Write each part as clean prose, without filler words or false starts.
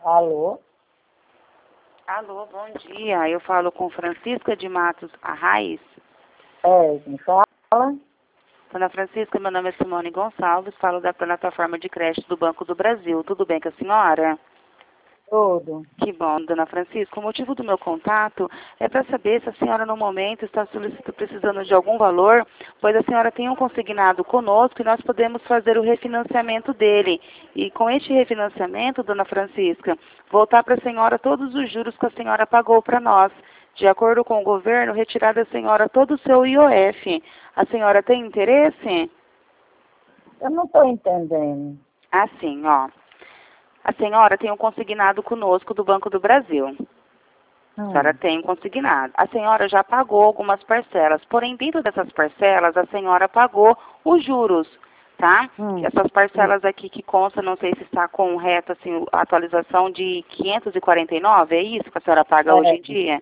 Alô? Alô, bom dia. Eu falo com Francisca de Matos Arraes. Quem fala? Dona Francisca, meu nome é Simone Gonçalves, falo da plataforma de crédito do Banco do Brasil. Tudo bem com a senhora? Tudo. Que bom, dona Francisca. O motivo do meu contato é para saber se a senhora no momento está precisando de algum valor, pois a senhora tem um consignado conosco e nós podemos fazer o refinanciamento dele. E com este refinanciamento, dona Francisca, voltar para a senhora todos os juros que a senhora pagou para nós. De acordo com o governo, retirar da senhora todo o seu IOF. A senhora tem interesse? Eu não estou entendendo. Assim, ó. A senhora tem um consignado conosco do Banco do Brasil. A senhora tem um consignado. A senhora já pagou algumas parcelas, porém dentro dessas parcelas a senhora pagou os juros, tá? Essas parcelas aqui que consta, não sei se está correto, assim, a atualização de 549, é isso que a senhora paga hoje em dia?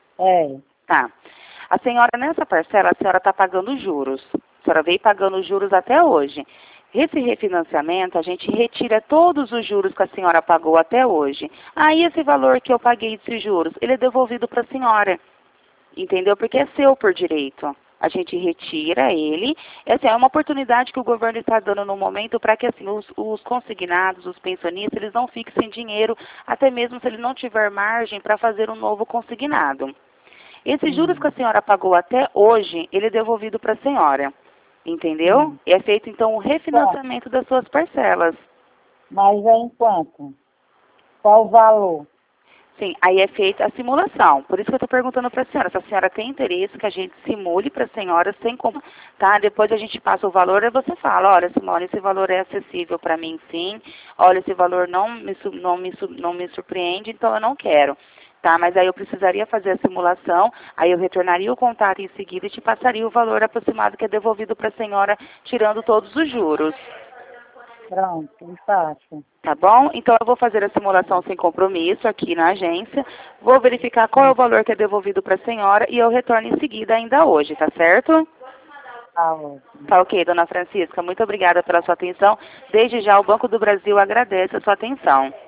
Tá. A senhora, nessa parcela, a senhora está pagando juros. A senhora veio pagando juros até hoje. Esse refinanciamento, a gente retira todos os juros que a senhora pagou até hoje. Aí, esse valor que eu paguei desses juros, ele é devolvido para a senhora. Entendeu? Porque é seu por direito. A gente retira ele. Essa é uma oportunidade que o governo está dando no momento para que assim, os consignados, os pensionistas, eles não fiquem sem dinheiro, até mesmo se ele não tiver margem para fazer um novo consignado. Esses juros que a senhora pagou até hoje, ele é devolvido para a senhora. Entendeu? E é feito, então, o refinanciamento das suas parcelas. Mas é em quanto? Qual o valor? Sim, aí é feita a simulação. Por isso que eu estou perguntando para a senhora. Se a senhora tem interesse que a gente simule para a senhora sem como, tá? Depois a gente passa o valor e você fala, olha, Simone, esse valor é acessível para mim, sim. Olha, esse valor não me surpreende, então eu não quero. Tá, mas aí eu precisaria fazer a simulação, aí eu retornaria o contato em seguida e te passaria o valor aproximado que é devolvido para a senhora, tirando todos os juros. Pronto, fácil. Tá bom? Então eu vou fazer a simulação sem compromisso aqui na agência, vou verificar qual é o valor que é devolvido para a senhora e eu retorno em seguida ainda hoje, tá certo? Tá ótimo. Tá ok, dona Francisca, muito obrigada pela sua atenção. Desde já o Banco do Brasil agradece a sua atenção.